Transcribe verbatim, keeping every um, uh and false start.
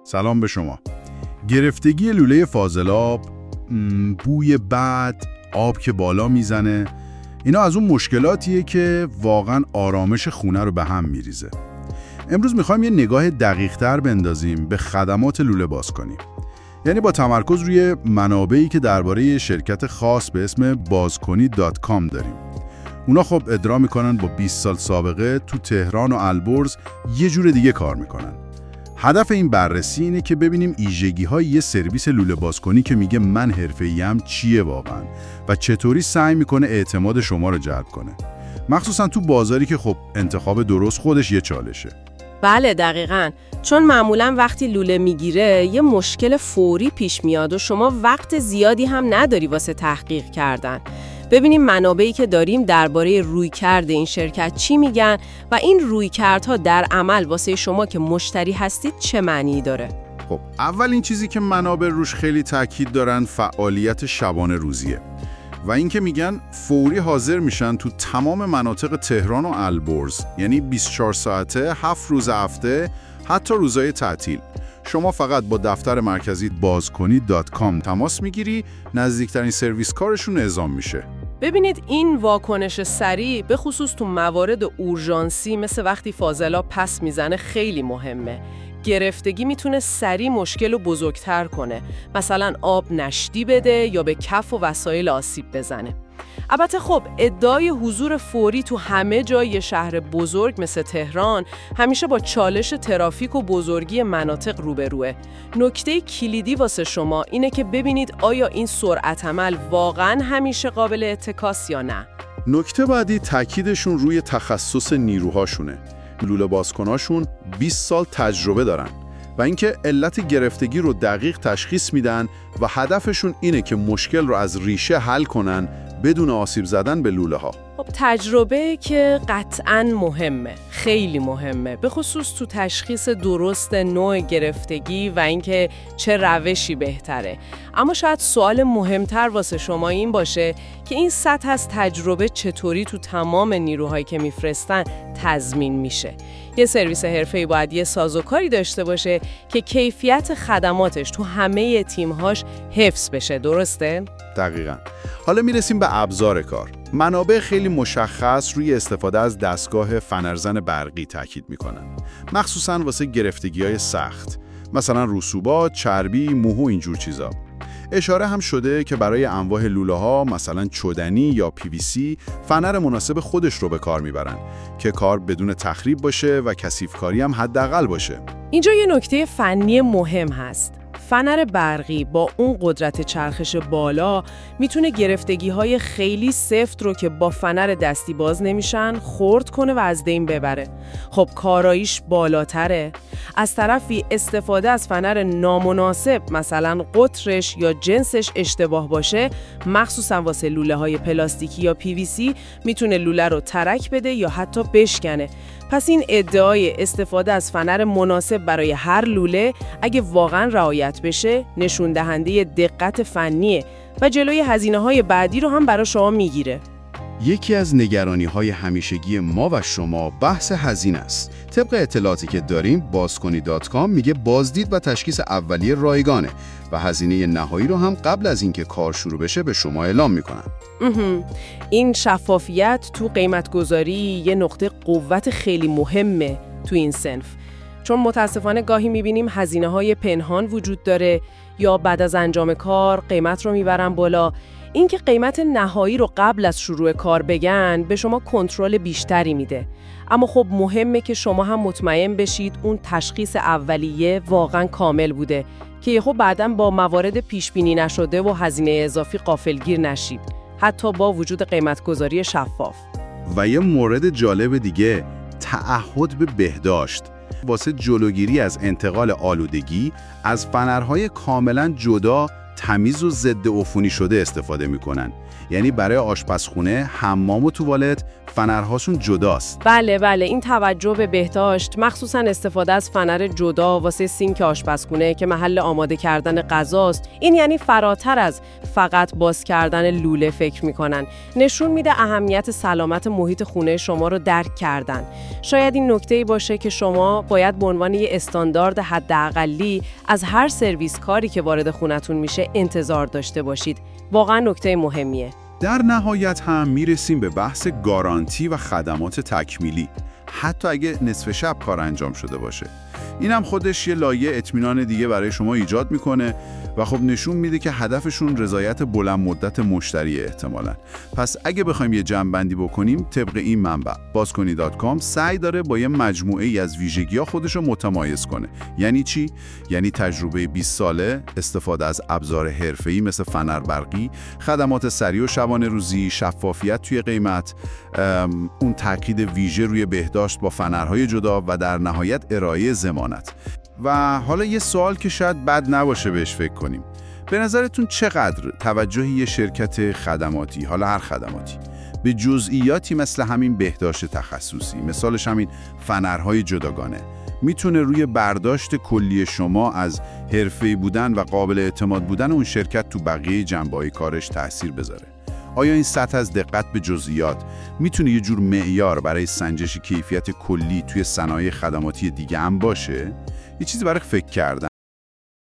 سلام به شما. گرفتگی لوله فاضلاب، بوی بد، آب که بالا میزنه، اینا از اون مشکلاتیه که واقعا آرامش خونه رو به هم میریزه. امروز میخوایم یه نگاه دقیق‌تر بندازیم به خدمات لوله بازکنی. یعنی با تمرکز روی منابعی که درباره شرکت خاص به اسم بازکنی دات کام داریم. اونا خب ادعا میکنن با بیست سال سابقه تو تهران و البرز یه جور دیگه کار میکنن. هدف این بررسی اینه که ببینیم ویژگی‌های یه سرویس لوله بازکنی که میگه من حرفه‌ایم چیه واقعاً و چطوری سعی میکنه اعتماد شما رو جلب کنه. مخصوصاً تو بازاری که خب انتخاب درست خودش یه چالشه. بله دقیقاً، چون معمولاً وقتی لوله میگیره یه مشکل فوری پیش میاد و شما وقت زیادی هم نداری واسه تحقیق کردن. ببینیم منابعی که داریم درباره رویکرد این شرکت چی میگن و این رویکردها در عمل واسه شما که مشتری هستید چه معنی داره. خب اول این چیزی که منابع روش خیلی تاکید دارن فعالیت شبانه روزیه و این که میگن فوری حاضر میشن تو تمام مناطق تهران و البرز، یعنی بیست و چهار ساعته، هفت روز هفته، حتی روزهای تعطیل. شما فقط با دفتر مرکزی بازکنی دات کام تماس میگیری، نزدیکترین سرویس کارشون اعزام میشه. ببینید این واکنش سریع به خصوص تو موارد اورژانسی مثل وقتی فاضلاب پس میزنه خیلی مهمه. گرفتگی میتونه سریع مشکل رو بزرگتر کنه، مثلا آب نشتی بده یا به کف و وسایل آسیب بزنه. البته خب ادعای حضور فوری تو همه جای شهر بزرگ مثل تهران همیشه با چالش ترافیک و بزرگی مناطق روبروه. نکته کلیدی واسه شما اینه که ببینید آیا این سرعت عمل واقعا همیشه قابل اتکاس یا نه. نکته بعدی تاکیدشون روی تخصص نیروهاشونه. لوله بازکناشون بیست سال تجربه دارن و اینکه علت گرفتگی رو دقیق تشخیص میدن و هدفشون اینه که مشکل رو از ریشه حل کنن بدون آسیب زدن به لوله ها. خب تجربه که قطعاً مهمه، خیلی مهمه، به خصوص تو تشخیص درست نوع گرفتگی و اینکه چه روشی بهتره. اما شاید سوال مهمتر واسه شما این باشه که این سطح از تجربه چطوری تو تمام نیروهایی که میفرستن تضمین میشه. یه سرویس حرفه‌ای باید یه سازوکاری داشته باشه که کیفیت خدماتش تو همه تیم‌هاش حفظ بشه، درسته؟ دقیقاً. حالا میرسیم به ابزار کار. منابع خیلی مشخص روی استفاده از دستگاه فنرزن برقی تاکید میکنن، مخصوصاً واسه گرفتگی‌های سخت، مثلا رسوبات، چربی، مو و اینجور چیزا. اشاره هم شده که برای انواع لوله‌ها مثلا چدنی یا پی وی سی فنر مناسب خودش رو به کار میبرن که کار بدون تخریب باشه و کثیف‌کاری هم حداقل باشه. اینجا یه نکته فنی مهم هست. فنر برقی با اون قدرت چرخش بالا میتونه گرفتگی‌های خیلی سفت رو که با فنر دستی باز نمیشن خرد کنه و از بین ببره. خب کاراییش بالاتره. از طرفی استفاده از فنر نامناسب، مثلا قطرش یا جنسش اشتباه باشه، مخصوصا واسه لوله‌های پلاستیکی یا پی وی سی، میتونه لوله رو ترک بده یا حتی بشکنه. پس این ادعای استفاده از فنر مناسب برای هر لوله اگه واقعا رعایت بشه نشون دهنده دقت فنیه و جلوی هزینه‌های بعدی رو هم برای شما میگیره. یکی از نگرانی‌های همیشگی ما و شما بحث هزینه است. طبق اطلاعاتی که داریم بازکنی دات کام میگه بازدید و تشخیص اولیه رایگانه و هزینه نهایی رو هم قبل از اینکه کار شروع بشه به شما اعلام میکنن. این شفافیت تو قیمت گذاری یه نقطه قوت خیلی مهمه تو این صنف، چون متاسفانه گاهی میبینیم هزینه‌های پنهان وجود داره یا بعد از انجام کار قیمت رو میبرن بالا. اینکه قیمت نهایی رو قبل از شروع کار بگن به شما کنترل بیشتری میده. اما خب مهمه که شما هم مطمئن بشید اون تشخیص اولیه واقعا کامل بوده که خب بعداً با موارد پیش بینی نشده و هزینه اضافی غافلگیر نشید، حتی با وجود قیمت‌گذاری شفاف. و یه مورد جالب دیگه، تعهد به بهداشت. واسه جلوگیری از انتقال آلودگی از فنرهای کاملا جدا تمیز و ضد عفونی شده استفاده میکنن. یعنی برای آشپزخونه، حمام و توالت فنرهاشون جداست. بله بله، این توجه به بهداشت، مخصوصا استفاده از فنر جدا واسه سینک آشپزخونه که محل آماده کردن غذاست، این یعنی فراتر از فقط باز کردن لوله فکر میکنن. نشون میده اهمیت سلامت محیط خونه شما رو درک کردن. شاید این نکته‌ای باشه که شما باید به عنوان یه استاندارد حداقلی از هر سرویس کاری که وارد خونتون میشه انتظار داشته باشید. واقعا نکته مهمیه. در نهایت هم میرسیم به بحث گارانتی و خدمات تکمیلی، حتی اگه نصف شب کار انجام شده باشه. این هم خودش یه لایه اطمینان دیگه برای شما ایجاد میکنه و خب نشون میده که هدفشون رضایت بلند مدت مشتری احتمالاً. پس اگه بخوایم یه جمع‌بندی بکنیم طبق این منبع، بازکنی دات کام سعی داره با یه مجموعه ای از ویژگی‌ها خودش رو متمایز کنه. یعنی چی؟ یعنی تجربه بیست ساله، استفاده از ابزار حرفه‌ای مثل فنر برقی، خدمات سریع و شبانه روزی، شفافیت توی قیمت، اون تاکید ویژه روی بهداشت با فنرهای جدا و در نهایت ارائه ضمانت. و حالا یه سوال که شاید بد نباشه بهش فکر کنیم. به نظرتون چقدر توجه یه شرکت خدماتی، حالا هر خدماتی، به جزئیاتی مثل همین بهداشت تخصصی، مثالش همین فنرهای جداگانه، میتونه روی برداشت کلی شما از حرفه‌ای بودن و قابل اعتماد بودن اون شرکت تو بقیه جنبه‌های کارش تأثیر بذاره؟ آیا این سطح از دقت به جزئیات میتونه یه جور معیار برای سنجش کیفیت کلی توی صنایع خدماتی دیگه هم باشه؟ یه چیزی برای فکر کردن.